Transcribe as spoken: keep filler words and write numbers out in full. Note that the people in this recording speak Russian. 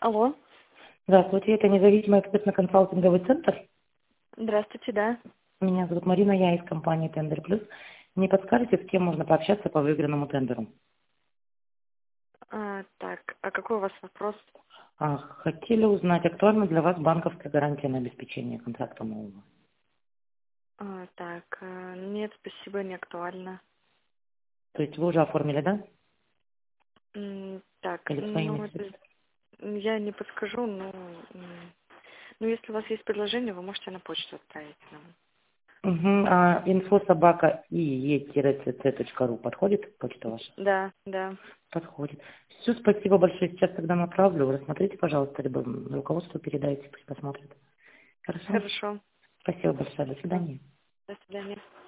Алло. Здравствуйте, это независимый экспертно-консалтинговый центр. Здравствуйте, да. Меня зовут Марина, я из компании Тендер Плюс. Не подскажете, с кем можно пообщаться по выигранному тендеру? А, так, а какой у вас вопрос? А, хотели узнать, актуальна для вас банковская гарантия на обеспечение контракта нового? А, так, а, нет, спасибо, не актуально. То есть вы уже оформили, да? М, Так, Или своими ну, это средствами? я не подскажу, но, м, ну, если у вас есть предложение, вы можете на почту отправить нам. Угу. А инфо собака и е цэ точка ру подходит почта ваша? Да, да. Подходит. Все, спасибо большое. Сейчас тогда направлю. Рассмотрите, пожалуйста, либо руководству передайте, пусть посмотрят. Хорошо? Хорошо. Спасибо большое. До Да. свидания. До свидания.